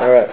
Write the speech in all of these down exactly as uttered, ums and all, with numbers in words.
All right.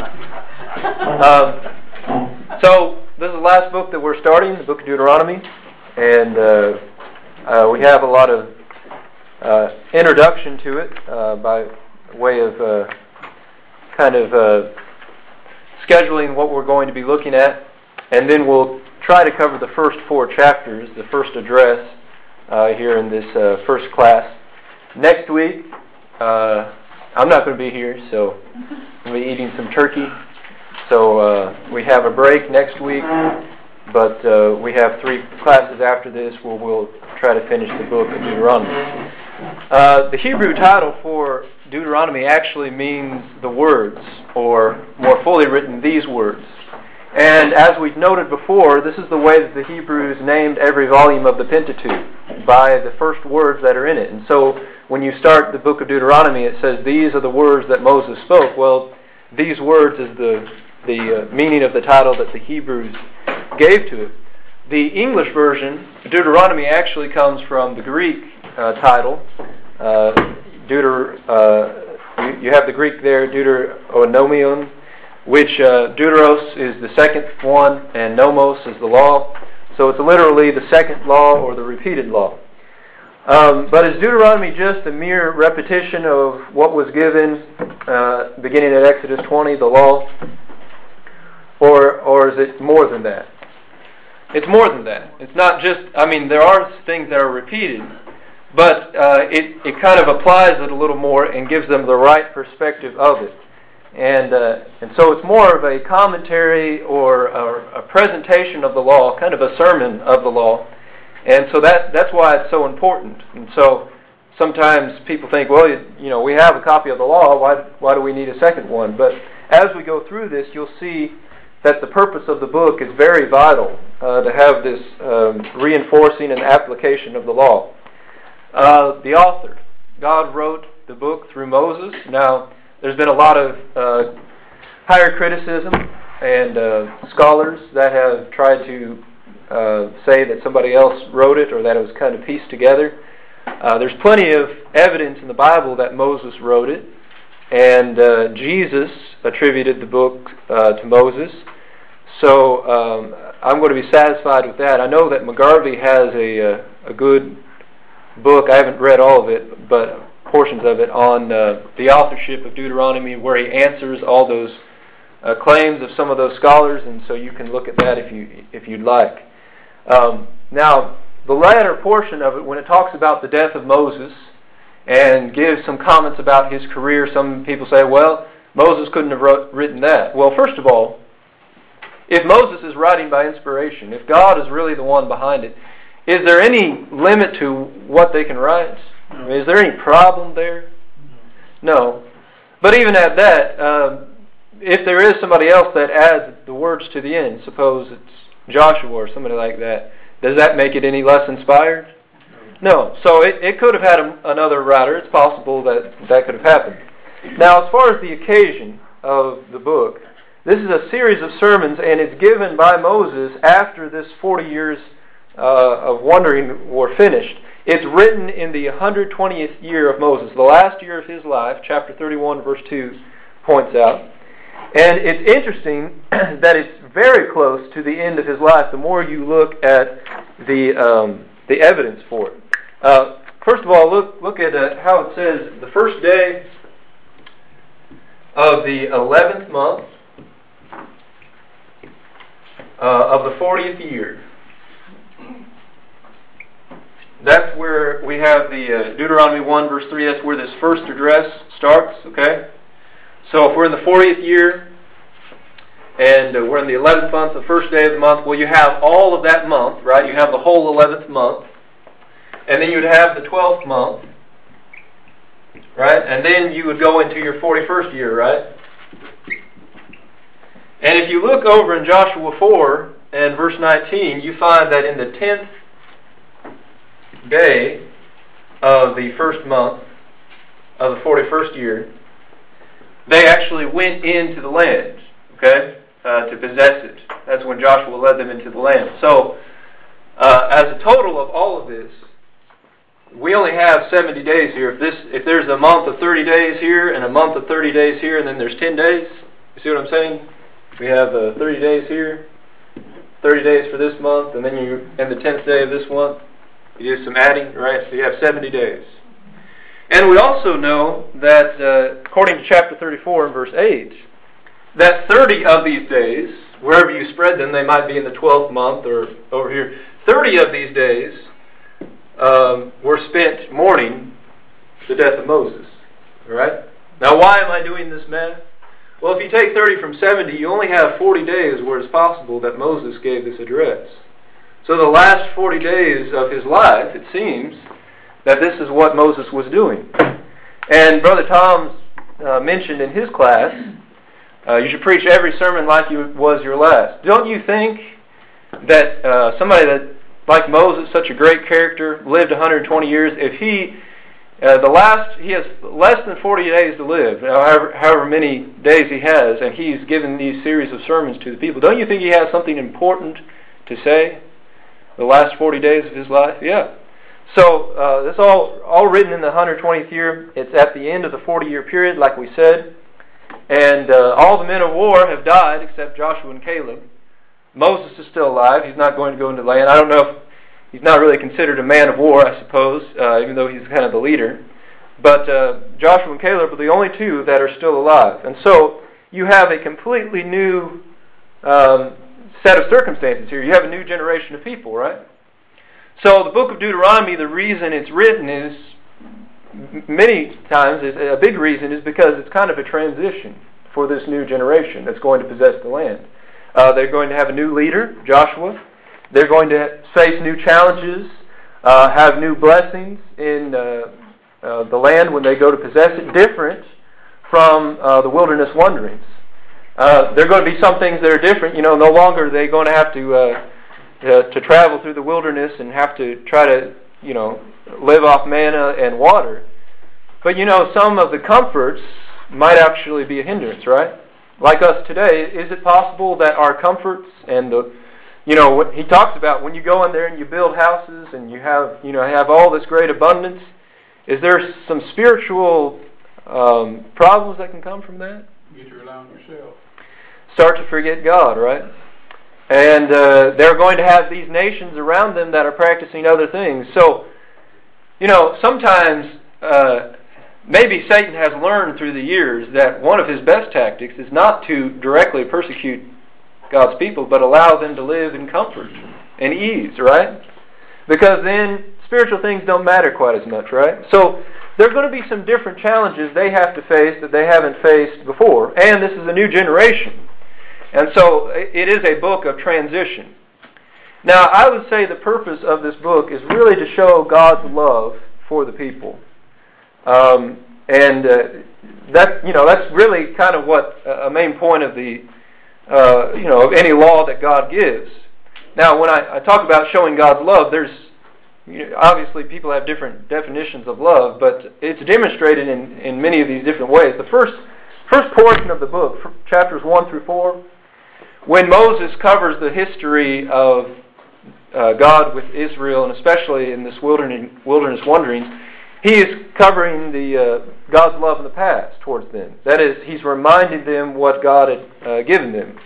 Um, so this is the last book that we're starting, the book of Deuteronomy, and uh, uh, we have a lot of uh, introduction to it uh, by way of uh, kind of uh, scheduling what we're going to be looking at, and then we'll try to cover the first four chapters, the first address uh, here in this uh, first class. Next week, uh, I'm not going to be here, so I'm going to be eating some turkey. So uh, we have a break next week, but uh, we have three classes after this where we'll try to finish the book of Deuteronomy. Uh, the Hebrew title for Deuteronomy actually means the words, or more fully written, these words. And as we've noted before, this is the way that the Hebrews named every volume of the Pentateuch, by the first words that are in it. And so when you start the book of Deuteronomy, it says, these are the words that Moses spoke. Well, these words is the, the uh, meaning of the title that the Hebrews gave to it. The English version, Deuteronomy, actually comes from the Greek uh, title. Uh, Deuter, uh, you, you have the Greek there, Deuteronomion, which uh, Deuteros is the second one, and Nomos is the law. So it's literally the second law or the repeated law. Um, but is Deuteronomy just a mere repetition of what was given uh, beginning at Exodus twenty, the law? Or, or is it more than that? It's more than that. It's not just, I mean, there are things that are repeated, but uh, it, it kind of applies it a little more and gives them the right perspective of it. And uh, and so it's more of a commentary or a, a presentation of the law, kind of a sermon of the law. And so that that's why it's so important. And so sometimes people think, well, you, you know, we have a copy of the law. Why why do we need a second one? But as we go through this, you'll see that the purpose of the book is very vital uh, to have this um, reinforcing and application of the law. Uh, the author, God wrote the book through Moses. Now, there's been a lot of uh, higher criticism and uh, scholars that have tried to uh, say that somebody else wrote it or that it was kind of pieced together. Uh, there's plenty of evidence in the Bible that Moses wrote it, and uh, Jesus attributed the book uh, to Moses. So um, I'm going to be satisfied with that. I know that McGarvey has a, a, a good book. I haven't read all of it, but portions of it on uh, the authorship of Deuteronomy, where he answers all those uh, claims of some of those scholars, and so you can look at that if you if you'd like. Um, now, the latter portion of it, when it talks about the death of Moses and gives some comments about his career, some people say, well, Moses couldn't have wrote, written that. Well, first of all, if Moses is writing by inspiration, if God is really the one behind it, is there any limit to what they can write? I mean, is there any problem there? No. But even at that, um, if there is somebody else that adds the words to the end, suppose it's Joshua or somebody like that, does that make it any less inspired? No. So it, it could have had a, another writer. It's possible that that could have happened. Now, as far as the occasion of the book, this is a series of sermons, and it's given by Moses after this forty years uh, of wandering were finished. It's written in the one hundred twentieth year of Moses, the last year of his life, chapter thirty-one, verse two points out. And it's interesting that it's very close to the end of his life, the more you look at the um, the evidence for it. Uh, first of all, look, look at uh, how it says, the first day of the eleventh month uh, of the fortieth year. That's where we have the uh, Deuteronomy one, verse three. That's where this first address starts, okay? So if we're in the fortieth year, and uh, we're in the eleventh month, the first day of the month, well, you have all of that month, right? You have the whole eleventh month. And then you would have the twelfth month, right? And then you would go into your forty-first year, right? And if you look over in Joshua four and verse nineteen, you find that in the tenth day of the first month of the forty-first year, they actually went into the land, okay, uh, to possess it. That's when Joshua led them into the land. So, uh, as a total of all of this, we only have seventy days here. If this, if there's a month of thirty days here and a month of thirty days here, and then there's ten days, You see what I'm saying? We have uh, thirty days here, thirty days for this month, and then you, in the tenth day of this month, you do some adding, right? So you have seventy days. And we also know that, uh, according to chapter thirty-four and verse eight, that thirty of these days, wherever you spread them, they might be in the twelfth month or over here, thirty of these days um, were spent mourning the death of Moses. All right? Now, why am I doing this math? Well, if you take thirty from seventy, you only have forty days where it's possible that Moses gave this address. So the last forty days of his life, it seems, that this is what Moses was doing. And Brother Tom uh, mentioned in his class, uh, you should preach every sermon like it was your last. Don't you think that uh, somebody that, like Moses, such a great character, lived one hundred twenty years, if he, uh, the last, he has less than forty days to live, however, however many days he has, and he's given these series of sermons to the people, don't you think he has something important to say the last forty days of his life? Yeah. So uh, that's all all written in the one hundred twentieth year. It's at the end of the forty-year period, like we said. And uh, all the men of war have died except Joshua and Caleb. Moses is still alive. He's not going to go into the land. I don't know if he's not really considered a man of war, I suppose, uh, even though he's kind of the leader. But uh, Joshua and Caleb are the only two that are still alive. And so you have a completely new um, set of circumstances here. You have a new generation of people, right? So the book of Deuteronomy, the reason it's written is, many times, is, a big reason is because it's kind of a transition for this new generation that's going to possess the land. Uh, they're going to have a new leader, Joshua. They're going to face new challenges, uh, have new blessings in uh, uh, the land when they go to possess it, different from uh, the wilderness wanderings. Uh, there are going to be some things that are different. You know, no longer are they going to have to... Uh, Uh, to travel through the wilderness and have to try to, you know, live off manna and water. But, you know, some of the comforts might actually be a hindrance, right? Like us today, is it possible that our comforts and the, you know, what he talks about when you go in there and you build houses and you have, you know, have all this great abundance, is there some spiritual um, problems that can come from that? You get to rely on yourself. Start to forget God, right? And uh, they're going to have these nations around them that are practicing other things. So, you know, sometimes uh, maybe Satan has learned through the years that one of his best tactics is not to directly persecute God's people, but allow them to live in comfort and ease, right? Because then spiritual things don't matter quite as much, right? So there are going to be some different challenges they have to face that they haven't faced before. And this is a new generation. And so it is a book of transition. Now, I would say the purpose of this book is really to show God's love for the people. Um, and uh, that, you know, that's really kind of what a main point of the, uh, you know, of any law that God gives. Now, when I, I talk about showing God's love, there's, you know, obviously people have different definitions of love, but it's demonstrated in, in many of these different ways. The first, first portion of the book, chapters one through four, when Moses covers the history of uh, God with Israel, and especially in this wilderness, wilderness wanderings, he is covering the uh, God's love in the past towards them. That is, he's reminding them what God had uh, given them.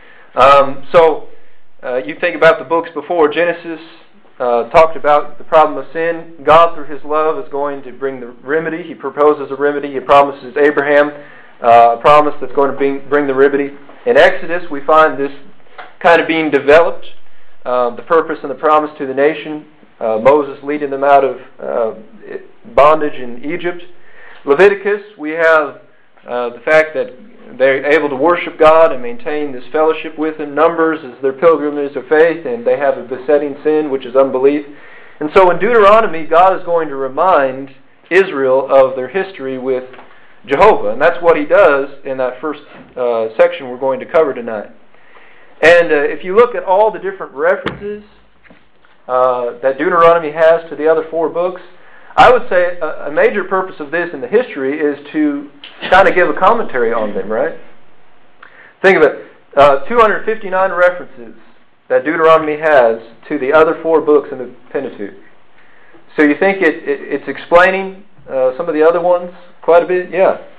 Um, so uh, you think about the books before Genesis, uh, talked about the problem of sin. God, through his love, is going to bring the remedy. He proposes a remedy. He promises Abraham uh, a promise that's going to bring, bring the remedy. In Exodus, we find this kind of being developed, uh, the purpose and the promise to the nation, uh, Moses leading them out of uh, bondage in Egypt. Leviticus, we have uh, the fact that they're able to worship God and maintain this fellowship with Him. Numbers is their pilgrimage of faith, and they have a besetting sin, which is unbelief. And so in Deuteronomy, God is going to remind Israel of their history with Jehovah, and that's what he does in that first uh, section we're going to cover tonight. And uh, if you look at all the different references uh, that Deuteronomy has to the other four books, I would say a, a major purpose of this in the history is to kind of give a commentary on them, right? Think of it, uh, two hundred fifty-nine references that Deuteronomy has to the other four books in the Pentateuch. So you think it, it, it's explaining uh, some of the other ones quite a bit? Yeah.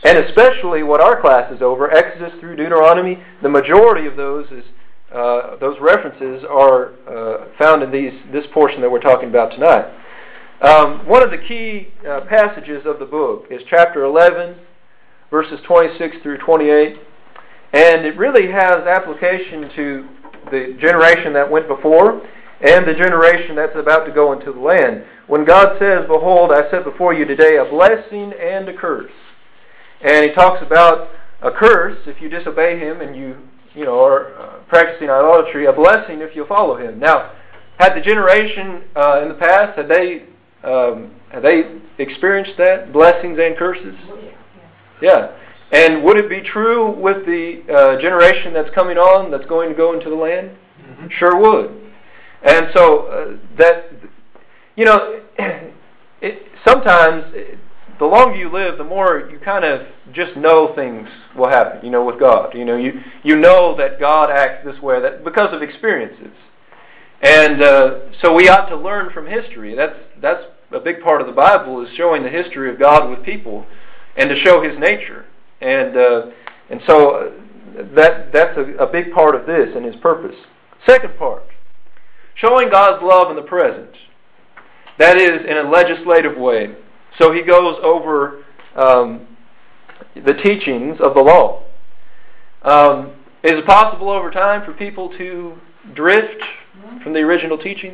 And especially what our class is over, Exodus through Deuteronomy, the majority of those is uh, those references are uh, found in these this portion that we're talking about tonight. Um, one of the key uh, passages of the book is chapter eleven, verses twenty-six through twenty-eight, and it really has application to the generation that went before and the generation that's about to go into the land. When God says, "Behold, I set before you today a blessing and a curse." And He talks about a curse if you disobey Him and you, you know, are uh, practicing idolatry, a blessing if you follow Him. Now, had the generation uh, in the past, had they um, had they experienced that, blessings and curses? Yeah. And would it be true with the uh, generation that's coming on, that's going to go into the land? Mm-hmm. Sure would. And so uh, that, you know, it sometimes. It, the longer you live, the more you kind of just know things will happen, you know, with God. You know, you you know that God acts this way that because of experiences. And uh, so we ought to learn from history. That's that's a big part of the Bible, is showing the history of God with people and to show His nature. And uh, and so that that's a, a big part of this and His purpose. Second part, showing God's love in the present. That is in a legislative way. So He goes over um, the teachings of the law. Um, is it possible over time for people to drift from the original teachings?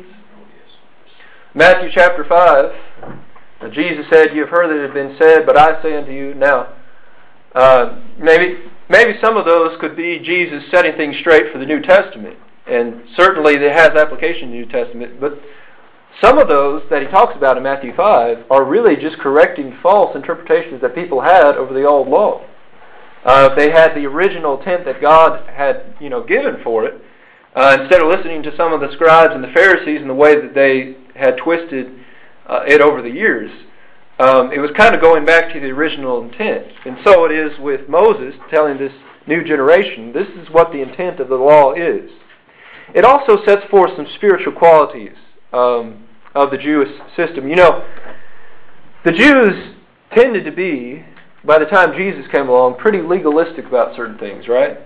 Matthew chapter five, Jesus said, "You have heard that it has been said, but I say unto you." Now, uh, maybe maybe some of those could be Jesus setting things straight for the New Testament, and certainly it has application to the New Testament, but some of those that He talks about in Matthew five are really just correcting false interpretations that people had over the old law. Uh, if they had the original intent that God had, you know, given for it, uh, instead of listening to some of the scribes and the Pharisees and the way that they had twisted uh, it over the years, um, it was kind of going back to the original intent. And so it is with Moses telling this new generation, this is what the intent of the law is. It also sets forth some spiritual qualities Um, of the Jewish system. You know, the Jews tended to be, by the time Jesus came along, pretty legalistic about certain things, right?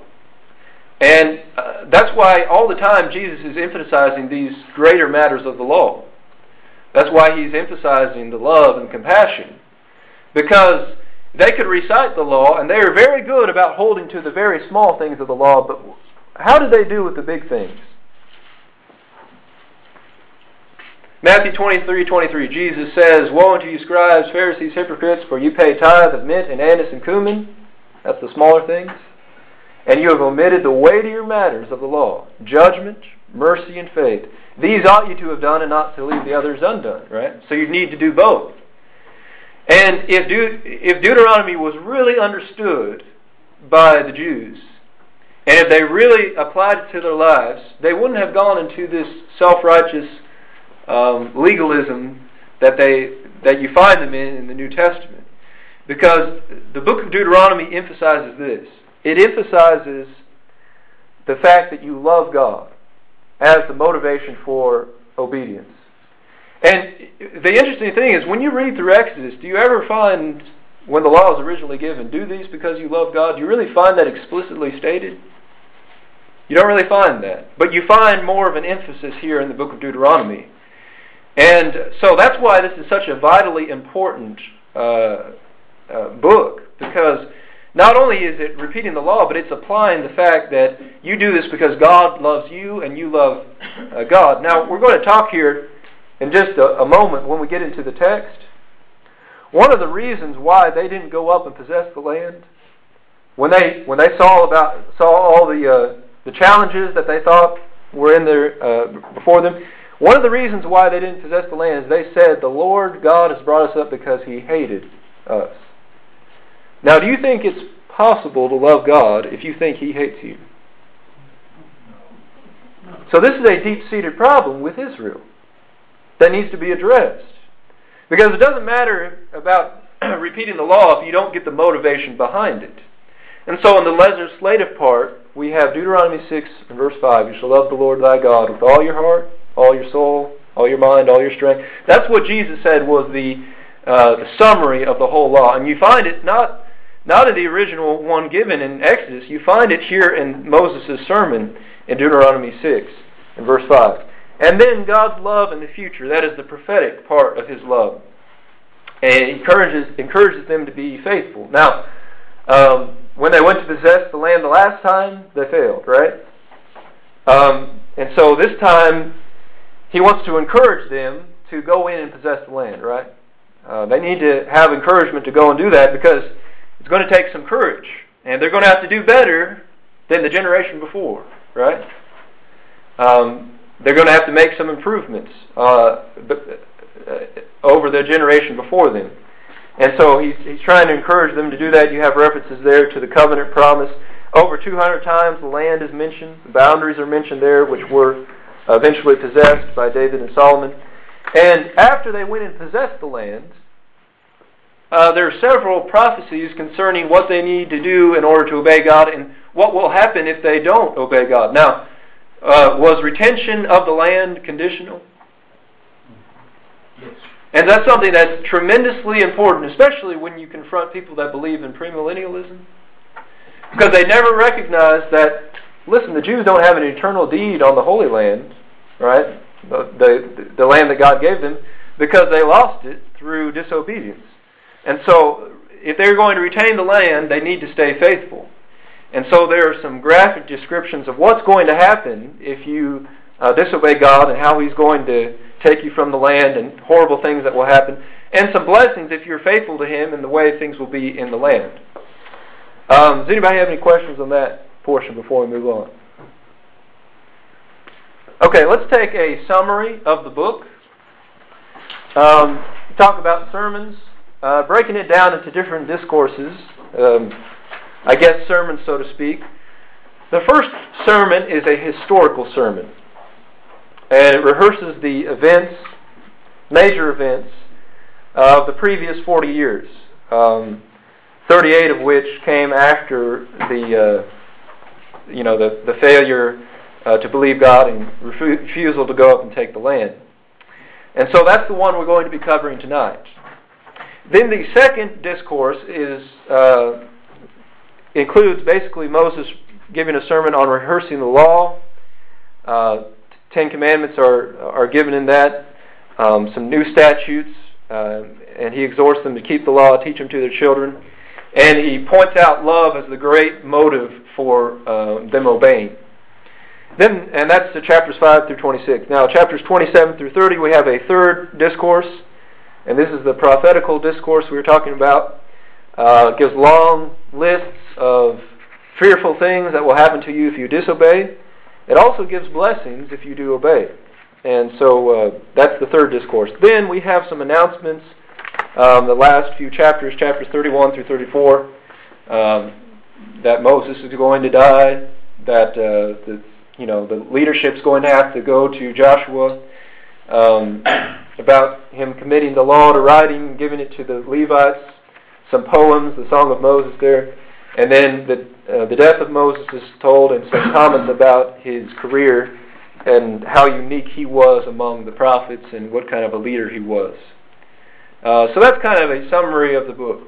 And uh, that's why all the time Jesus is emphasizing these greater matters of the law. That's why He's emphasizing the love and compassion. Because they could recite the law, and they were very good about holding to the very small things of the law, but how did they do with the big things? Matthew twenty-three twenty-three, Jesus says, "Woe unto you, scribes, Pharisees, hypocrites, for you pay tithe of mint and anise and cumin," that's the smaller things, "and you have omitted the weightier matters of the law, judgment, mercy, and faith. These ought you to have done, and not to leave the others undone," right? So you need to do both. And if, De- if Deuteronomy was really understood by the Jews, and if they really applied it to their lives, they wouldn't have gone into this self-righteous Um, legalism that they that you find them in in the New Testament, because the book of Deuteronomy emphasizes this. It emphasizes the fact that you love God as the motivation for obedience. And the interesting thing is, when you read through Exodus, do you ever find, when the law was originally given, do these because you love God? Do you really find that explicitly stated? You don't really find that, but you find more of an emphasis here in the book of Deuteronomy. And so that's why this is such a vitally important uh, uh, book, because not only is it repeating the law, but it's applying the fact that you do this because God loves you and you love uh, God. Now, we're going to talk here in just a, a moment when we get into the text. One of the reasons why they didn't go up and possess the land, when they when they saw about saw all the uh, the challenges that they thought were in their uh, before them. One of the reasons why they didn't possess the land is they said, "The Lord God has brought us up because He hated us." Now, do you think it's possible to love God if you think He hates you? So this is a deep-seated problem with Israel that needs to be addressed. Because it doesn't matter about repeating the law if you don't get the motivation behind it. And so in the legislative part, we have Deuteronomy six and verse five. "You shall love the Lord thy God with all your heart, all your soul, all your mind, all your strength." That's what Jesus said was the uh, the summary of the whole law. And you find it not not in the original one given in Exodus. You find it here in Moses' sermon in Deuteronomy six, in verse five. And then God's love in the future. That is the prophetic part of His love. And He encourages, encourages them to be faithful. Now, um, when they went to possess the land the last time, they failed, right? Um, and so this time, He wants to encourage them to go in and possess the land, right? Uh, they need to have encouragement to go and do that because it's going to take some courage. And they're going to have to do better than the generation before, right? Um, they're going to have to make some improvements uh, over the generation before them. And so he's, he's trying to encourage them to do that. You have references there to the covenant promise. Over two hundred times the land is mentioned. The boundaries are mentioned there, which were eventually possessed by David and Solomon. And after they went and possessed the land, uh, there are several prophecies concerning what they need to do in order to obey God and what will happen if they don't obey God. Now, uh, was retention of the land conditional? Yes. And that's something that's tremendously important, especially when you confront people that believe in premillennialism. Because they never recognize that, listen, the Jews don't have an eternal deed on the Holy Land, right? The, the, the land that God gave them, because they lost it through disobedience. And so, if they're going to retain the land, they need to stay faithful. And so there are some graphic descriptions of what's going to happen if you uh, disobey God and how He's going to take you from the land and horrible things that will happen, and some blessings if you're faithful to Him and the way things will be in the land. Um, does anybody have any questions on that portion before we move on? Okay, let's take a summary of the book. Um, talk about sermons, uh, breaking it down into different discourses, um, I guess sermons, so to speak. The first sermon is a historical sermon, and it rehearses the events, major events, of the previous forty years, um, thirty-eight of which came after the, uh, you know, the, the failure Uh, to believe God and refu- refusal to go up and take the land. And so that's the one we're going to be covering tonight. Then the second discourse is uh, includes basically Moses giving a sermon on rehearsing the law. Uh, Ten Commandments are, are given in that. Um, some new statutes. Uh, and he exhorts them to keep the law, teach them to their children. And he points out love as the great motive for uh, them obeying. Then, and that's the chapters five through twenty-six. Now, chapters twenty-seven through thirty, we have a third discourse, and this is the prophetical discourse we were talking about. Uh, it gives long lists of fearful things that will happen to you if you disobey. It also gives blessings if you do obey. And so uh, that's the third discourse. Then we have some announcements. Um, the last few chapters, chapters thirty-one through thirty-four, um, that Moses is going to die, that uh, the You know, the leadership's going to have to go to Joshua, um, about him committing the law to writing, giving it to the Levites, some poems, the Song of Moses there, and then the uh, the death of Moses is told, and some comments about his career and how unique he was among the prophets and what kind of a leader he was. Uh, so that's kind of a summary of the book.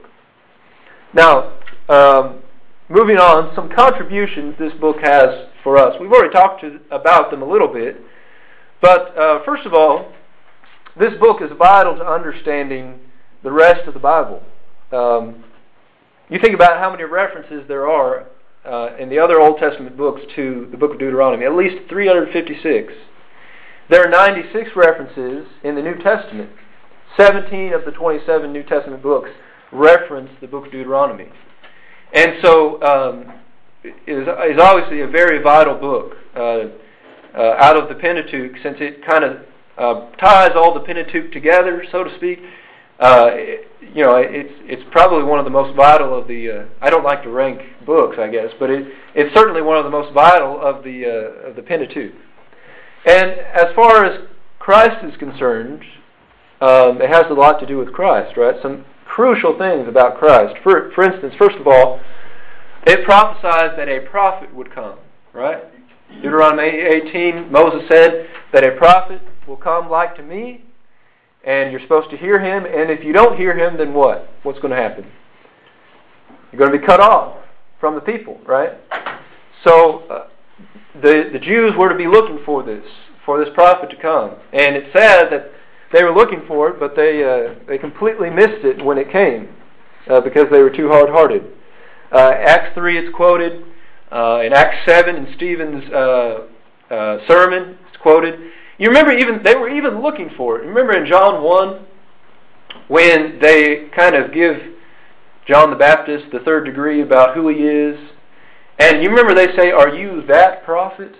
Now, um, moving on, some contributions this book has for us. We've already talked to, about them a little bit, but uh, first of all, this book is vital to understanding the rest of the Bible. Um, you think about how many references there are uh, in the other Old Testament books to the book of Deuteronomy, at least three hundred fifty-six. There are ninety-six references in the New Testament. seventeen of the twenty-seven New Testament books reference the book of Deuteronomy. And so, um, is is obviously a very vital book uh, uh, out of the Pentateuch, since it kind of uh, ties all the Pentateuch together, so to speak. Uh, it, you know, it's it's probably one of the most vital of the. Uh, I don't like to rank books, I guess, but it it's certainly one of the most vital of the uh, of the Pentateuch. And as far as Christ is concerned, um, it has a lot to do with Christ, right? Some crucial things about Christ. For for instance, first of all, it prophesies that a prophet would come, right? Deuteronomy eighteen, Moses said that a prophet will come like to me, and you're supposed to hear him, and if you don't hear him, then what? What's going to happen? You're going to be cut off from the people, right? So uh, the the Jews were to be looking for this, for this prophet to come. And it's sad that they were looking for it, but they uh, they completely missed it when it came uh, because they were too hard-hearted. Uh, Acts three, it's quoted. Uh, in Acts seven, in Stephen's uh, uh, sermon, it's quoted. You remember, even they were even looking for it. Remember in John one, when they kind of give John the Baptist the third degree about who he is, and you remember they say, "Are you that prophet?"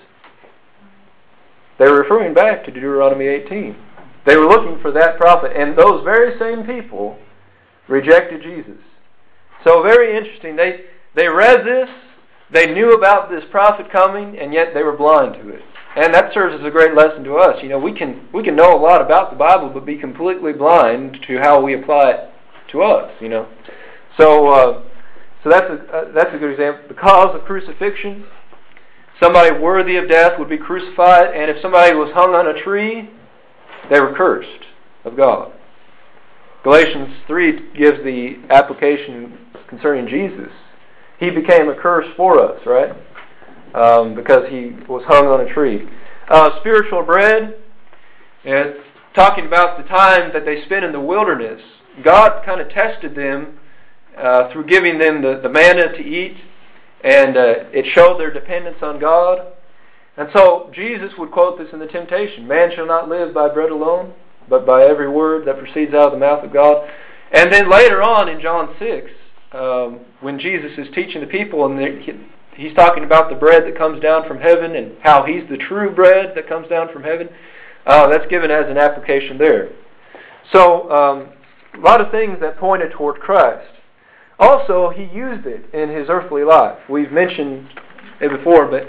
They were referring back to Deuteronomy eighteen. They were looking for that prophet, and those very same people rejected Jesus. So very interesting. They they read this, they knew about this prophet coming, and yet they were blind to it. And that serves as a great lesson to us. You know, we can we can know a lot about the Bible, but be completely blind to how we apply it to us. You know, so uh, so that's a uh, that's a good example. The cause of crucifixion: somebody worthy of death would be crucified, and if somebody was hung on a tree, they were cursed of God. Galatians three gives the application concerning Jesus. He became a curse for us, right? Um, because he was hung on a tree. Uh, spiritual bread, and talking about the time that they spent in the wilderness. God kind of tested them uh, through giving them the, the manna to eat, and uh, it showed their dependence on God. And so Jesus would quote this in the temptation: "Man shall not live by bread alone, but by every word that proceeds out of the mouth of God." And then later on in John six, um, when Jesus is teaching the people, and he, he's talking about the bread that comes down from heaven and how he's the true bread that comes down from heaven, uh, that's given as an application there. So um, a lot of things that pointed toward Christ. Also, he used it in his earthly life. We've mentioned it before, but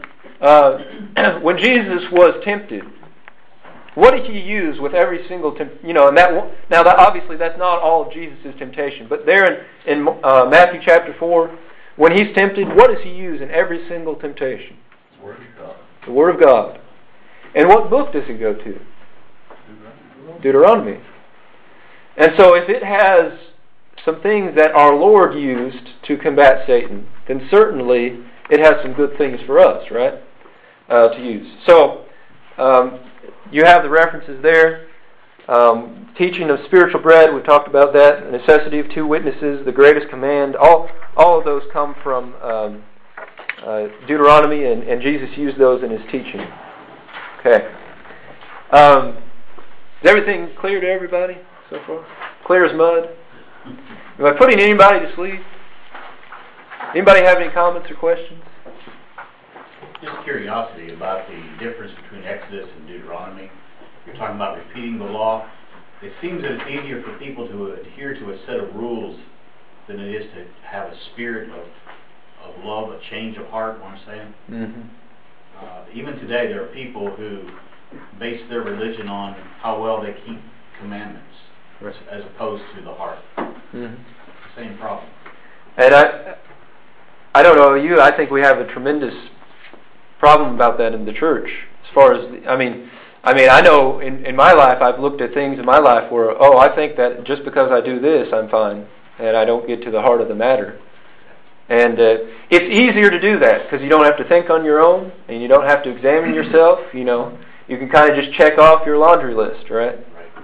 uh, when Jesus was tempted, what did he use with every single temp- you know? And that now, that obviously that's not all of Jesus' temptation, but there in, in uh, Matthew chapter four, when he's tempted, what does he use in every single temptation? The Word of God. The Word of God. And what book does he go to? Deuteronomy. Deuteronomy. And so, if it has some things that our Lord used to combat Satan, then certainly it has some good things for us, right? Uh, to use. So. Um, You have the references there. Um, teaching of spiritual bread, we talked about that. The necessity of two witnesses, the greatest command. All all of those come from um, uh, Deuteronomy, and, and Jesus used those in his teaching. Okay. Um, is everything clear to everybody so far? Clear as mud? Am I putting anybody to sleep? Anybody have any comments or questions? Just curiosity about the difference between Exodus and Deuteronomy. You're talking about repeating the law. It seems that it's easier for people to adhere to a set of rules than it is to have a spirit of, of love, a change of heart, what I'm saying. Mm-hmm. Uh, even today, there are people who base their religion on how well they keep commandments, right, as opposed to the heart. Mm-hmm. Same problem. And I, I don't know you, I think we have a tremendous problem about that in the church. As far as, I mean, I mean, I know in, in my life, I've looked at things in my life where, oh, I think that just because I do this, I'm fine, and I don't get to the heart of the matter. And uh, it's easier to do that because you don't have to think on your own, and you don't have to examine yourself. You know, you can kind of just check off your laundry list, right?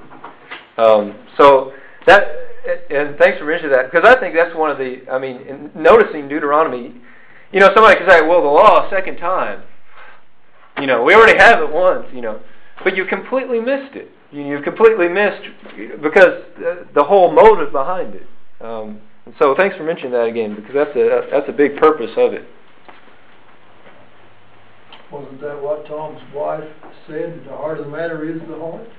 Um, so that, and thanks for mentioning that, because I think that's one of the, I mean, in noticing Deuteronomy. You know, somebody could say, well, the law a second time. You know, we already have it once, you know. But you completely missed it. You've completely missed, because the whole motive behind it. Um, and so thanks for mentioning that again, because that's a that's a big purpose of it. Wasn't that what Tom's wife said? The heart of the matter is the heart?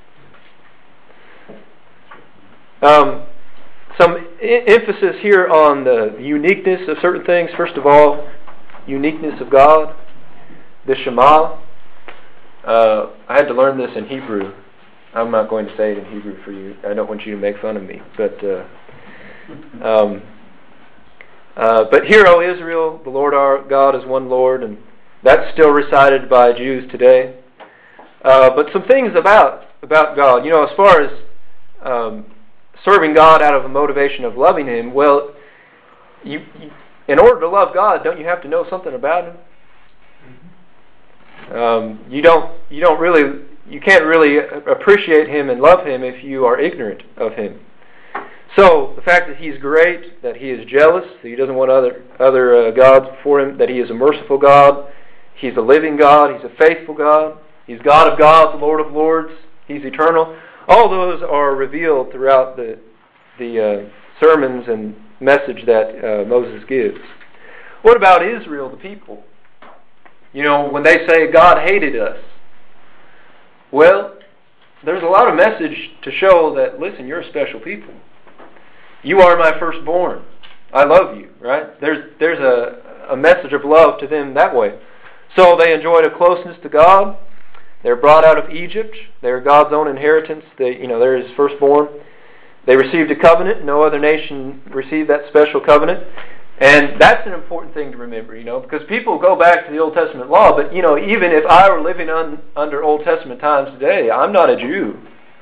Um, some I- emphasis here on the uniqueness of certain things. First of all, uniqueness of God. The Shema. Uh, I had to learn this in Hebrew. I'm not going to say it in Hebrew for you. I don't want you to make fun of me. But uh, um, uh, but hear, O Israel, the Lord our God is one Lord, and that's still recited by Jews today. Uh, but some things about about God, you know, as far as um, serving God out of a motivation of loving Him, well, you, you, in order to love God, don't you have to know something about Him? Um, you don't. You don't really. You can't really appreciate Him and love Him if you are ignorant of Him. So the fact that He's great, that He is jealous, that He doesn't want other other uh, gods before Him, that He is a merciful God, He's a living God, He's a faithful God, He's God of gods, Lord of lords, He's eternal. All those are revealed throughout the the uh, sermons and message that uh, Moses gives. What about Israel, the people? You know, when they say God hated us, well, there's a lot of message to show that, listen, you're a special people. You are my firstborn. I love you, right? There's there's a, a message of love to them that way. So they enjoyed a closeness to God. They're brought out of Egypt. They're God's own inheritance. They, you know, they're His firstborn. They received a covenant. No other nation received that special covenant. And that's an important thing to remember, you know, because people go back to the Old Testament law, but, you know, even if I were living un, under Old Testament times today, I'm not a Jew.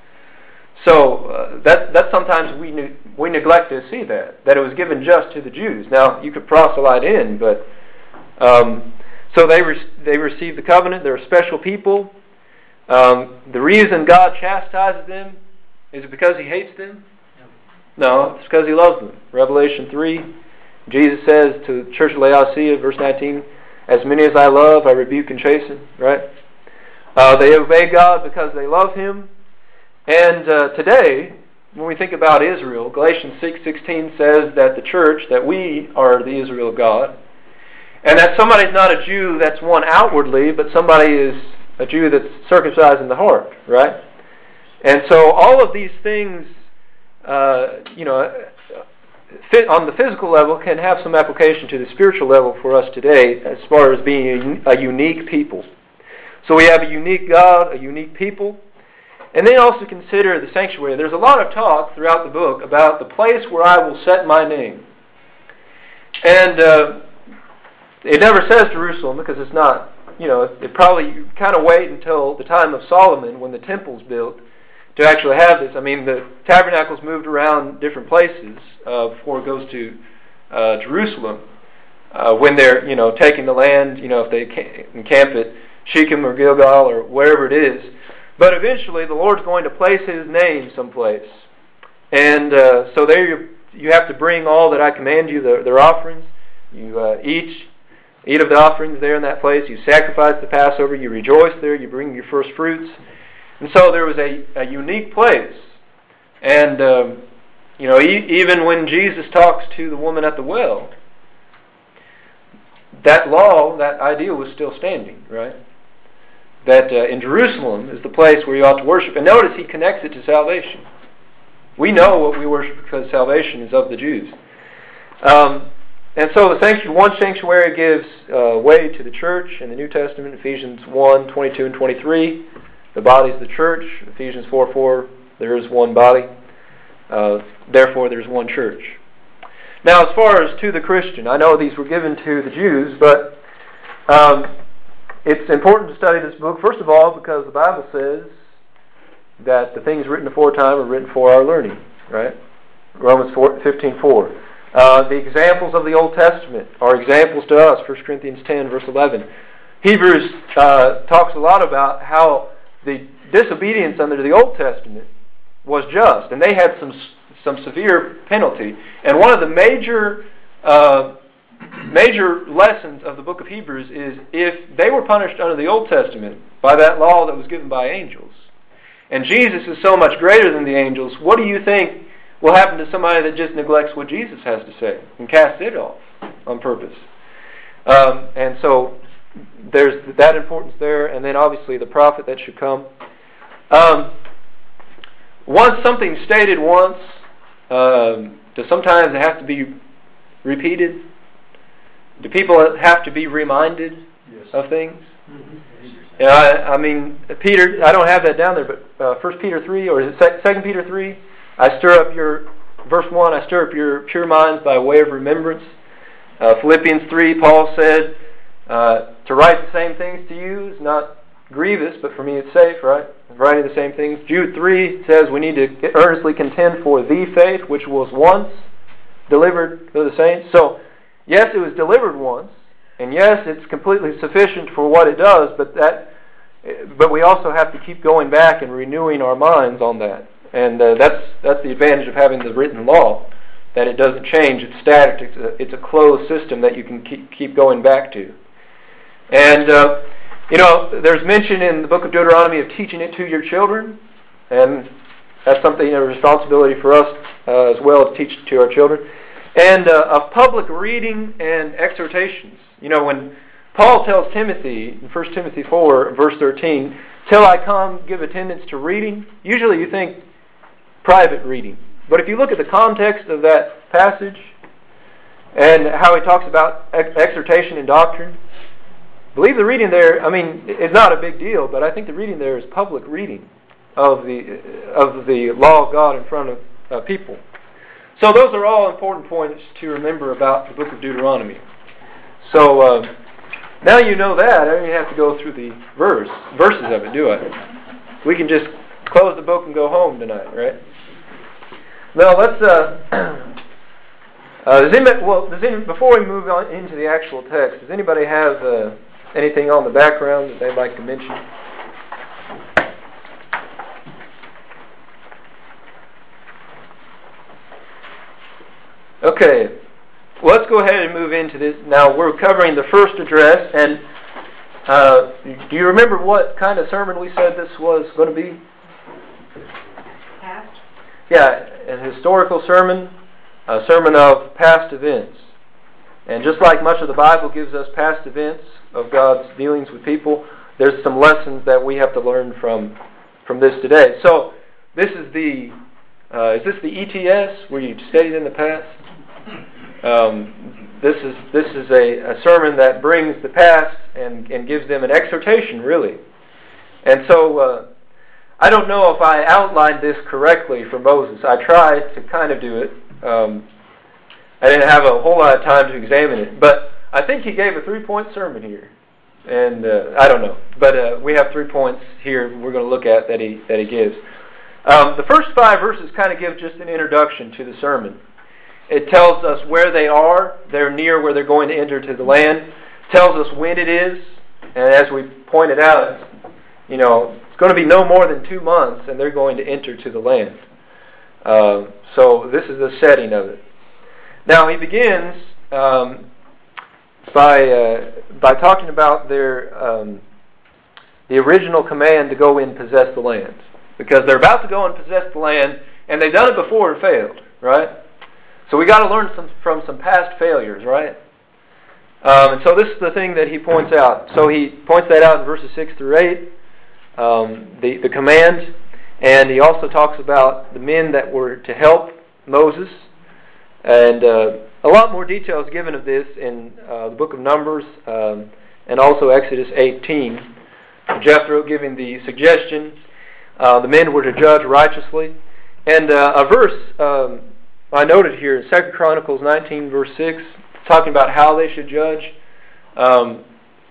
So uh, that that sometimes we ne- we neglect to see that, that it was given just to the Jews. Now, you could proselyte in, but um, so they re- they received the covenant. They're a special people. Um, the reason God chastises them, is it because He hates them? No, it's because He loves them. Revelation three, Jesus says to the church of Laodicea, verse nineteen, as many as I love, I rebuke and chasten, right? Uh, they obey God because they love Him. And uh, today, when we think about Israel, Galatians six sixteen says that the church, that we are the Israel of God, and that somebody's not a Jew that's one outwardly, but somebody is a Jew that's circumcised in the heart, right? And so all of these things, uh, you know, fit on the physical level can have some application to the spiritual level for us today as far as being a, a unique people. So we have a unique God, a unique people. And then also consider the sanctuary. There's a lot of talk throughout the book about the place where I will set my name. And uh, it never says Jerusalem because it's not, you know, it probably you kind of wait until the time of Solomon when the temple's built to actually have this. I mean, the tabernacle's moved around different places uh, before it goes to uh, Jerusalem. Uh, when they're, you know, taking the land, you know, if they encamp at Shechem or Gilgal or wherever it is. But eventually, the Lord's going to place His name someplace. And uh, so there you, you have to bring all that I command you, their, their offerings. You uh, each eat of the offerings there in that place. You sacrifice the Passover. You rejoice there. You bring your first fruits. And so there was a, a unique place. And, um, you know, e- even when Jesus talks to the woman at the well, that law, that idea was still standing, right? That uh, in Jerusalem is the place where you ought to worship. And notice He connects it to salvation. We know what we worship because salvation is of the Jews. Um, and so the sanctuary, one sanctuary gives uh, way to the church in the New Testament, Ephesians one, twenty-two and twenty-three. The body is the church, Ephesians four four, there is one body. Uh, therefore there's one church. Now as far as to the Christian, I know these were given to the Jews, but um, it's important to study this book, first of all, because the Bible says that the things written aforetime are written for our learning, right? Romans fifteen four. Uh, the examples of the Old Testament are examples to us, First Corinthians ten, verse eleven. Hebrews uh, talks a lot about how the disobedience under the Old Testament was just, and they had some some severe penalty. And one of the major uh, major lessons of the book of Hebrews is if they were punished under the Old Testament by that law that was given by angels, and Jesus is so much greater than the angels, what do you think will happen to somebody that just neglects what Jesus has to say and casts it off on purpose? Um, and so there's that importance there, and then obviously the prophet that should come. Um, once something's stated once, um, does sometimes it have to be repeated? Do people have to be reminded yes. of things? Mm-hmm. Yeah, I, I mean, Peter, I don't have that down there, but uh, First Peter three, or is it Second Peter three? I stir up your, verse one, I stir up your pure minds by way of remembrance. Uh, Philippians three, Paul said, uh, to write the same things to you is not grievous, but for me it's safe, right? Writing the same things. Jude three says we need to earnestly contend for the faith which was once delivered to the saints. So, yes, it was delivered once, and yes, it's completely sufficient for what it does, but that, but we also have to keep going back and renewing our minds on that. And uh, that's that's the advantage of having the written law, that it doesn't change. It's static. It's a, it's a closed system that you can keep, keep going back to. And, uh, you know, there's mention in the book of Deuteronomy of teaching it to your children, and that's something, a responsibility for us uh, as well, to teach it to our children. And uh, of public reading and exhortations. You know, when Paul tells Timothy in First Timothy four, verse thirteen, till I come, give attendance to reading, usually you think private reading. But if you look at the context of that passage and how he talks about ex- exhortation and doctrine, I believe the reading there, I mean, it's not a big deal, but I think the reading there is public reading of the of the law of God in front of uh, people. So those are all important points to remember about the book of Deuteronomy. So uh, now you know that, I don't even have to go through the verse verses of it, do I? We can just close the book and go home tonight, right? Now let's. Uh, uh, does anybody, well, does any, before we move on into the actual text, does anybody have uh, anything on the background that they'd like to mention? Okay, well, let's go ahead and move into this. Now we're covering the first address, and uh, do you remember what kind of sermon we said this was going to be? Past? Yeah, a historical sermon, a sermon of past events. And just like much of the Bible gives us past events of God's dealings with people, there's some lessons that we have to learn from from this today. So, this is the uh, is this the E T S where you studied in the past? Um, this is this is a, a sermon that brings the past and, and gives them an exhortation, really. And so, uh, I don't know if I outlined this correctly for Moses. I tried to kind of do it. Um, I didn't have a whole lot of time to examine it, but I think he gave a three-point sermon here. And uh, I don't know, but uh, we have three points here we're going to look at that he that he gives. Um, the first five verses kind of give just an introduction to the sermon. It tells us where they are. They're near where they're going to enter to the land. Tells us when it is, and as we pointed out, you know, it's going to be no more than two months, and they're going to enter to the land. Uh, so this is the setting of it. Now he begins um, by uh, by talking about their um, the original command to go and possess the land, because they're about to go and possess the land, and they've done it before and failed, right? So we got to learn some, from some past failures, right? Um, and so this is the thing that he points out. So he points that out in verses six through eight, um, the the command, and he also talks about the men that were to help Moses. And uh, a lot more details given of this in uh, the book of Numbers um, and also Exodus eighteen. Jethro giving the suggestion. Uh, the men were to judge righteously. And uh, a verse um, I noted here in Second Chronicles nineteen, verse six, talking about how they should judge. Um,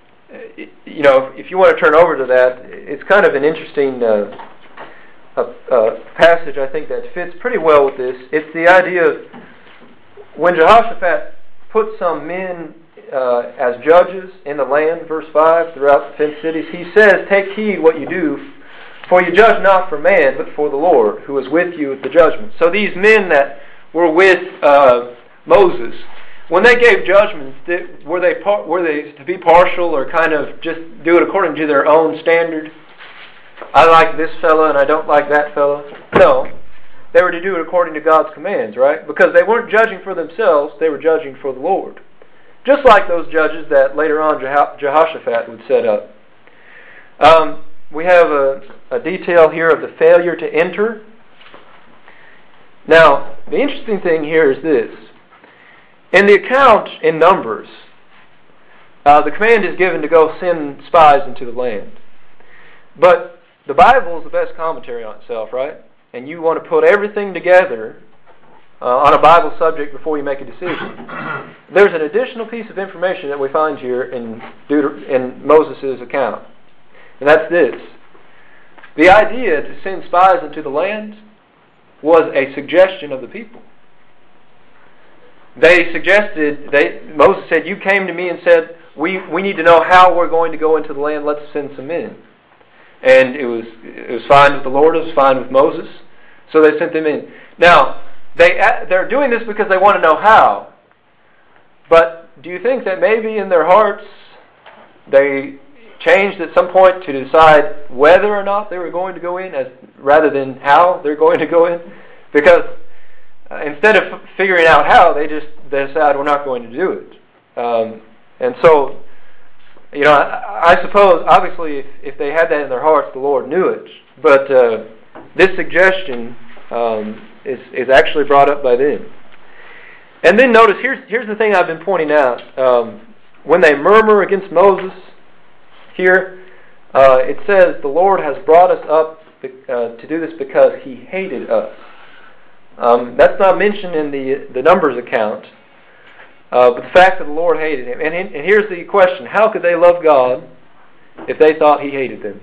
you know, if you want to turn over to that, it's kind of an interesting uh, a, a passage, I think, that fits pretty well with this. It's the idea of when Jehoshaphat put some men uh, as judges in the land, verse five, throughout the fenced cities, he says, "Take heed what you do, for you judge not for man, but for the Lord, who is with you at the judgment." So these men that were with uh, Moses, when they gave judgments, did, were they par- were they to be partial or kind of just do it according to their own standard? I like this fellow and I don't like that fellow. No. They were to do it according to God's commands, right? Because they weren't judging for themselves, they were judging for the Lord. Just like those judges that later on Jeho- Jehoshaphat would set up. Um, we have a, a detail here of the failure to enter. Now, the interesting thing here is this. In the account in Numbers, uh, the command is given to go send spies into the land. But the Bible is the best commentary on itself, right? And you want to put everything together uh, on a Bible subject before you make a decision. There's an additional piece of information that we find here in, Deuter- in Moses' account. And that's this. The idea to send spies into the land was a suggestion of the people. they suggested, they, Moses said, you came to me and said, we, we need to know how we're going to go into the land, let's send some men. And it was, it was fine with the Lord, it was fine with Moses, so they sent them in. Now, they, they're doing this because they want to know how, but do you think that maybe in their hearts they changed at some point to decide whether or not they were going to go in, as rather than how they're going to go in? Because uh, instead of f- figuring out how, they just they decide we're not going to do it. Um, and so, you know, I, I suppose, obviously, if, if they had that in their hearts, the Lord knew it. But uh, this suggestion um, is, is actually brought up by them. And then notice, here's, here's the thing I've been pointing out. Um, when they murmur against Moses here, uh, it says, the Lord has brought us up uh, to do this because He hated us. Um, that's not mentioned in the, the Numbers account. Uh, but the fact that the Lord hated him. And, and here's the question. How could they love God if they thought He hated them?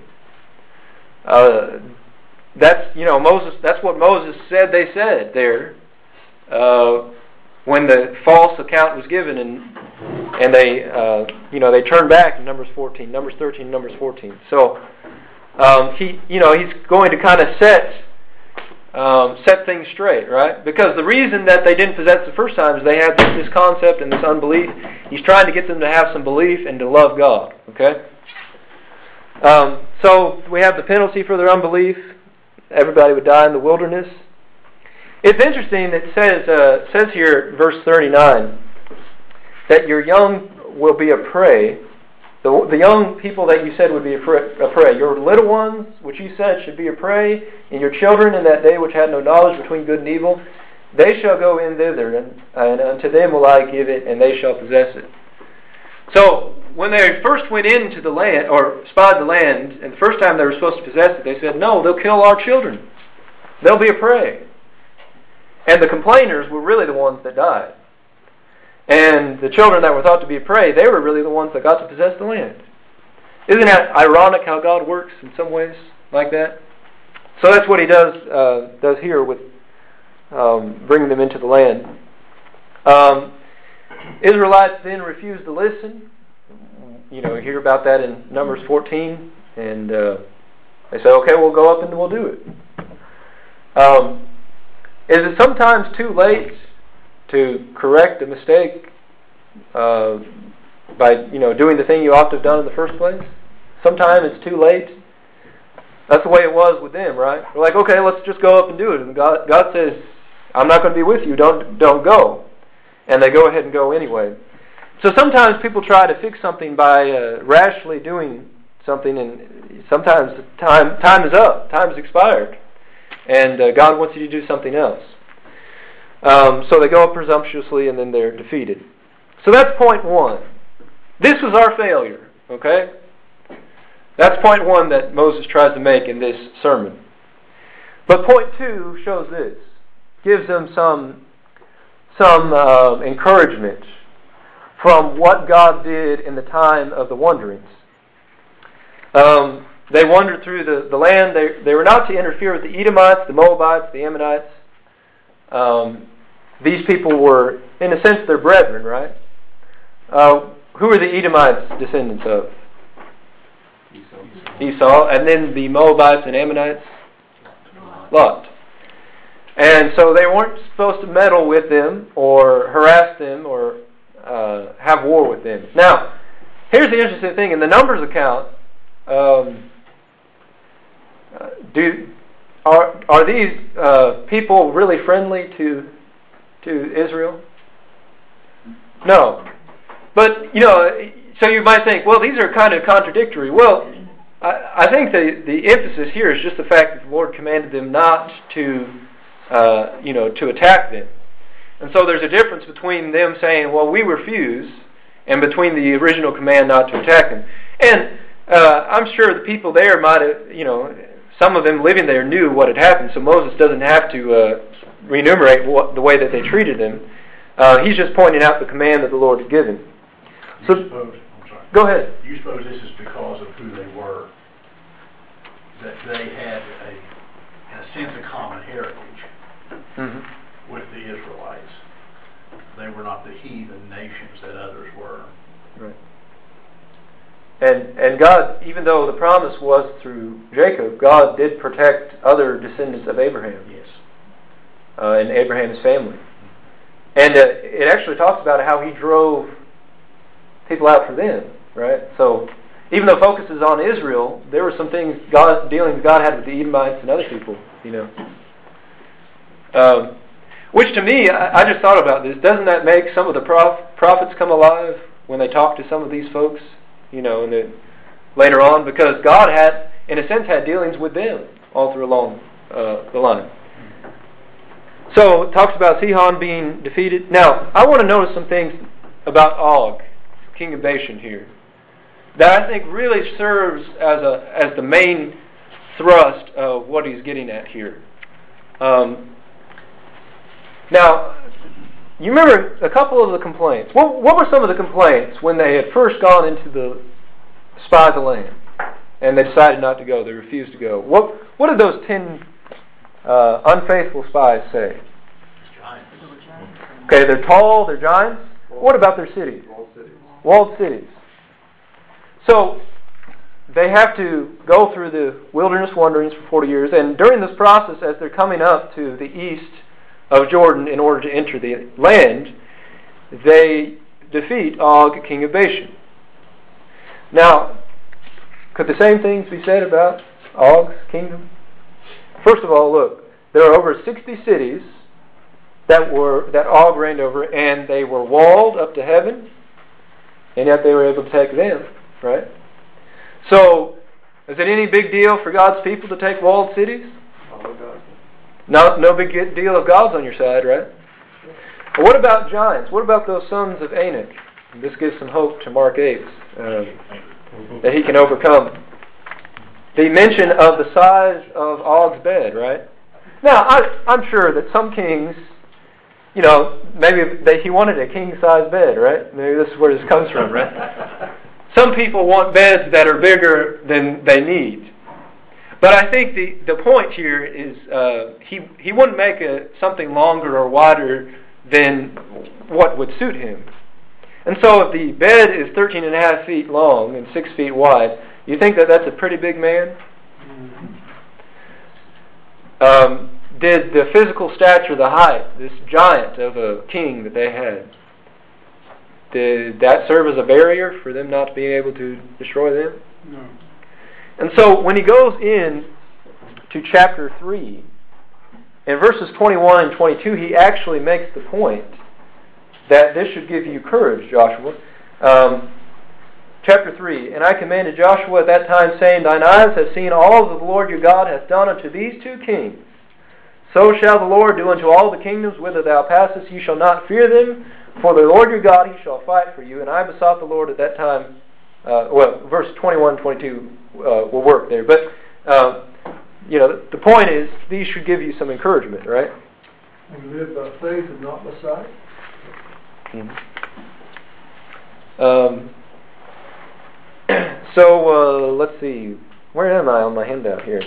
Uh, that's, you know, Moses, that's what Moses said they said there. Uh, when the false account was given, and and they uh, you know they turned back in Numbers fourteen, Numbers thirteen, Numbers fourteen. So um, he you know he's going to kind of set um, set things straight, right? Because the reason that they didn't possess the first time is they had this, this concept and this unbelief. He's trying to get them to have some belief and to love God. Okay. Um, so we have the penalty for their unbelief. Everybody would die in the wilderness. It's interesting that it says, uh, says here, verse thirty-nine, that your young will be a prey. The, the young people that you said would be a prey, a prey. Your little ones, which you said should be a prey, and your children in that day which had no knowledge between good and evil, they shall go in thither, and, and unto them will I give it, and they shall possess it. So, when they first went into the land, or spied the land, and the first time they were supposed to possess it, they said, no, they'll kill our children. They'll be a prey. And the complainers were really the ones that died. And the children that were thought to be a prey, they were really the ones that got to possess the land. Isn't that ironic how God works in some ways like that? So that's what He does uh, does here with um, bringing them into the land. Um, Israelites then refused to listen. You know, you hear about that in Numbers fourteen. And uh, they say, okay, we'll go up and we'll do it. Um, Is it sometimes too late to correct a mistake uh, by, you know, doing the thing you ought to have done in the first place? Sometimes it's too late. That's the way it was with them, right? They're like, okay, let's just go up and do it. And God, God says, I'm not going to be with you. Don't, don't go. And they go ahead and go anyway. So sometimes people try to fix something by uh, rashly doing something, and sometimes time time is up. Time is expired. And uh, God wants you to do something else. Um, so they go up presumptuously, and then they're defeated. So that's point one. This was our failure, okay? That's point one that Moses tries to make in this sermon. But point two shows this. Gives them some, some uh, encouragement from what God did in the time of the wanderings. Um... They wandered through the, the land. They, they were not to interfere with the Edomites, the Moabites, the Ammonites. Um, these people were, in a sense, their brethren, right? Uh, who are the Edomites descendants of? Esau. Esau. And then the Moabites and Ammonites? Lot. And so they weren't supposed to meddle with them or harass them or uh, have war with them. Now, here's the interesting thing. In the Numbers account, um, Uh, do are are these uh, people really friendly to to Israel? No, but you know, so you might think, well, these are kind of contradictory. Well, I, I think the the emphasis here is just the fact that the Lord commanded them not to, uh, you know, to attack them, and so there's a difference between them saying, well, we refuse, and between the original command not to attack them. And uh, I'm sure the people there might have, you know. Some of them living there knew what had happened, so Moses doesn't have to uh, remunerate what, the way that they treated them. Uh, he's just pointing out the command that the Lord had given. So, you suppose, I'm sorry. Go ahead. You suppose this is because of who they were, that they had a, in a sense, a common heritage mm-hmm. with the Israelites. they were not the heathen nations that others were. Right. And and God, even though the promise was through Jacob, God did protect other descendants of Abraham. Yes. Uh, and Abraham's family. And uh, it actually talks about how he drove people out for them, right? So even though focus is on Israel, there were some things, God dealings God had with the Edomites and other people, you know. Um, which to me, I, I just thought about this. Doesn't that make some of the prof, prophets come alive when they talk to some of these folks, you know, and then later on? Because God had, in a sense, had dealings with them all through along uh, the line. So it talks about Sihon being defeated. Now, I want to notice some things about Og, king of Bashan here, that I think really serves as a as the main thrust of what he's getting at here. Um, now, you remember a couple of the complaints. What, what were some of the complaints when they had first gone into the spy the land and they decided not to go? They refused to go. What what did those ten uh, unfaithful spies say? Giants. Okay, they're tall, they're giants. What about their cities? Walled cities. Walled cities. So they have to go through the wilderness wanderings for forty years, and during this process, as they're coming up to the east of Jordan in order to enter the land, they defeat Og, king of Bashan. Now, could the same things be said about Og's kingdom? First of all, look, there are over sixty cities that were that Og reigned over, and they were walled up to heaven, and yet they were able to take them, right? So, is it any big deal for God's people to take walled cities? Oh, God. No, no big deal if God's on your side, right? But what about giants? What about those sons of Anak? And this gives some hope to Mark eight, uh, that he can overcome. The mention of the size of Og's bed, right? Now, I, I'm sure that some kings, you know, maybe they, he wanted a king-size bed, right? Maybe this is where this comes from, right? Some people want beds that are bigger than they need. But I think the, the point here is uh, he he wouldn't make a, something longer or wider than what would suit him. And so if the bed is thirteen and a half feet long and six feet wide, you think that that's a pretty big man? Um, did the physical stature, the height, this giant of a king that they had, did that serve as a barrier for them not being able to destroy them? No. And so when he goes in to chapter three, in verses twenty-one and twenty-two, he actually makes the point that this should give you courage, Joshua. Um, chapter three, and I commanded Joshua at that time, saying, Thine eyes have seen all that the Lord your God hath done unto these two kings. So shall the Lord do unto all the kingdoms whither thou passest. Ye shall not fear them, for the Lord your God, he shall fight for you. And I besought the Lord at that time, uh, well, verse twenty-one and twenty-two uh, will work there. But, uh, you know, the point is, these should give you some encouragement, right? We live by faith and not by sight. Mm-hmm. Um, so, uh, let's see. Where am I on my handout here?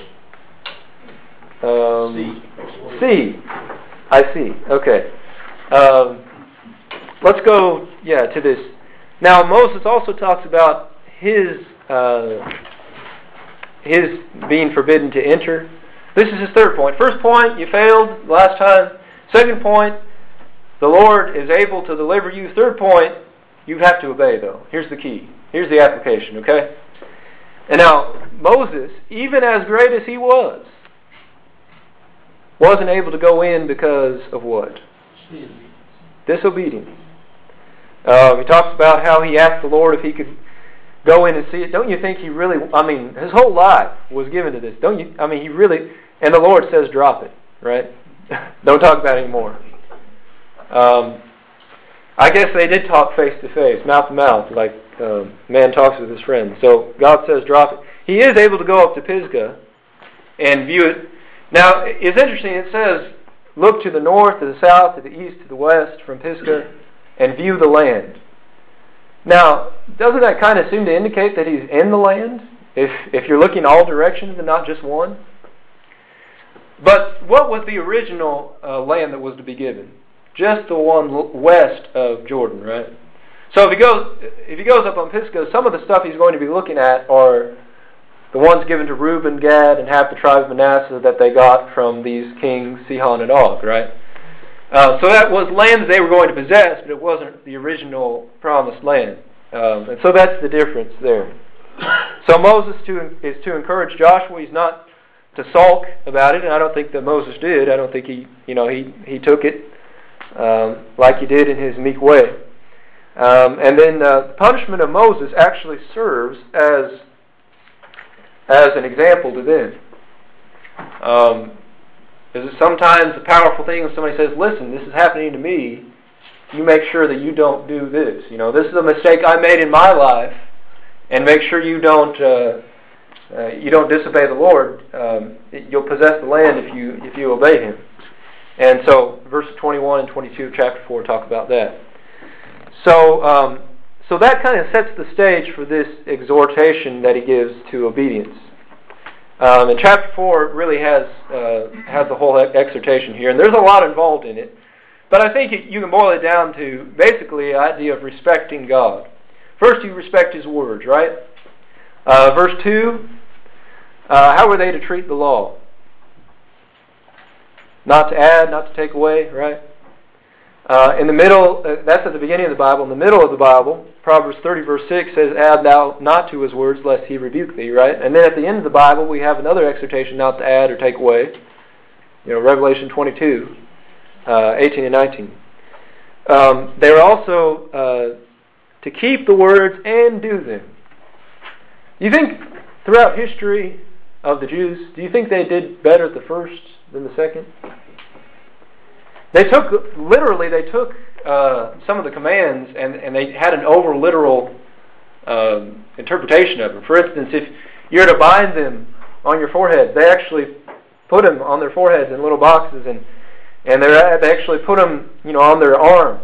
Um, C. C. I see. Okay. Um, let's go, yeah, to this. Now, Moses also talks about his uh, his being forbidden to enter. This is his third point. First point, you failed last time. Second point, the Lord is able to deliver you. Third point, you have to obey, though. Here's the key. Here's the application, okay? And now, Moses, even as great as he was, wasn't able to go in because of what? Disobedience. Uh, he talks about how he asked the Lord if he could go in and see it. Don't you think he really, I mean, his whole life was given to this. Don't you, I mean, he really, and the Lord says drop it, right? Don't talk about it anymore. Um, I guess they did talk face to face, mouth to mouth, like um, man talks with his friend. So God says drop it. He is able to go up to Pisgah and view it. Now, it's interesting, it says, look to the north, to the south, to the east, to the west from Pisgah, and view the land. Now, doesn't that kind of seem to indicate that he's in the land? If if you're looking all directions and not just one? But what was the original uh, land that was to be given? just the one l- west of Jordan, right? So if he goes, if he goes up on Pisgah, some of the stuff he's going to be looking at are the ones given to Reuben, Gad, and half the tribe of Manasseh that they got from these kings, Sihon and Og, right? Uh, so that was land that they were going to possess, but it wasn't the original promised land. Um, and so that's the difference there. So Moses to, is to encourage Joshua. He's not to sulk about it, and I don't think that Moses did. I don't think he, you know, he, he took it um, like he did in his meek way. Um, and then uh, the punishment of Moses actually serves as as an example to them. Um, Because sometimes the powerful thing when somebody says, listen, this is happening to me, you make sure that you don't do this. You know, this is a mistake I made in my life, and make sure you don't uh, uh, you don't disobey the Lord. Um, you'll possess the land if you if you obey Him. And so verses twenty-one and twenty-two of chapter four talk about that. So um, so that kind of sets the stage for this exhortation that he gives to obedience. Um, and chapter four really has uh, has the whole exhortation here, and there's a lot involved in it. But I think it, you can boil it down to basically the idea of respecting God. First, you respect His words, right? Uh, verse two, uh, how were they to treat the law? Not to add, not to take away, right? Uh, in the middle, uh, that's at the beginning of the Bible. In the middle of the Bible, Proverbs thirty verse six says, add thou not to his words, lest he rebuke thee, right? And then at the end of the Bible, we have another exhortation not to add or take away. You know, Revelation twenty-two, uh, eighteen and nineteen. Um, they were also uh, to keep the words and do them. You think throughout history of the Jews, do you think they did better at the first than the second? They took, literally, they took uh, some of the commands and, and they had an over-literal um, interpretation of them. For instance, if you're to bind them on your forehead, they actually put them on their foreheads in little boxes, and and they they actually put them, you know, on their arms.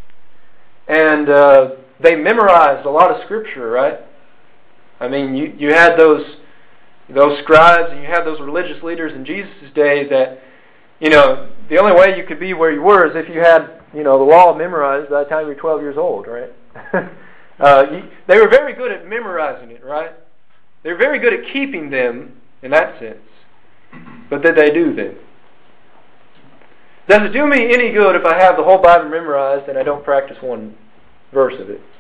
And uh, they memorized a lot of scripture, right? I mean, you you had those those scribes and you had those religious leaders in Jesus' day that, you know, the only way you could be where you were is if you had, you know, the law memorized by the time you were twelve years old, right? uh, you, they were very good at memorizing it, right? They were very good at keeping them in that sense. But did they do them? Does it do me any good if I have the whole Bible memorized and I don't practice one verse of it?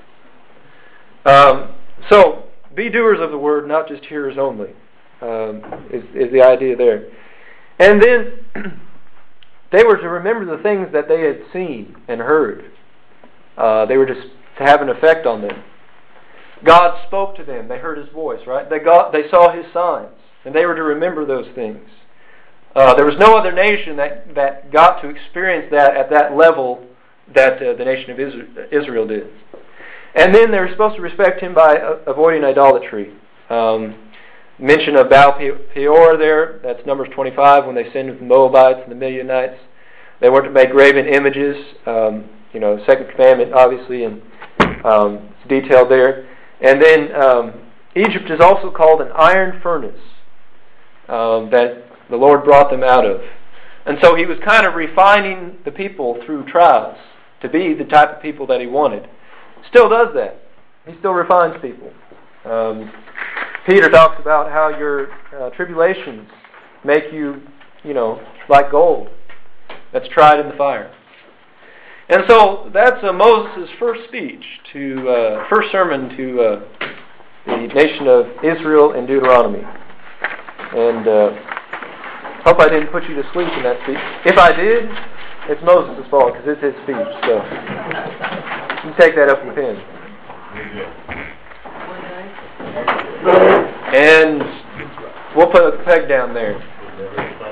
Um, so, be doers of the word, not just hearers only, um, is, is the idea there. And then they were to remember the things that they had seen and heard. Uh, they were just to have an effect on them. God spoke to them. They heard His voice, right? They got, they saw His signs, and they were to remember those things. Uh, there was no other nation that, that got to experience that at that level that uh, the nation of Israel did. And then they were supposed to respect Him by uh, avoiding idolatry. Um, mention of Baal Peor there, that's Numbers twenty-five, when they sinned with the Moabites and the Midianites. They weren't to make graven images. Um, you know, second commandment, obviously, and um, it's detailed there. And then um, Egypt is also called an iron furnace um, that the Lord brought them out of. And so He was kind of refining the people through trials to be the type of people that He wanted. Still does that. He still refines people. Um, Peter talks about how your uh, tribulations make you, you know, like gold that's tried in the fire. And so that's uh, Moses' first speech, to uh, first sermon to uh, the nation of Israel in Deuteronomy. And uh, hope I didn't put you to sleep in that speech. If I did, it's Moses' fault because it's his speech. So you take that up with him. And we'll put a peg down there.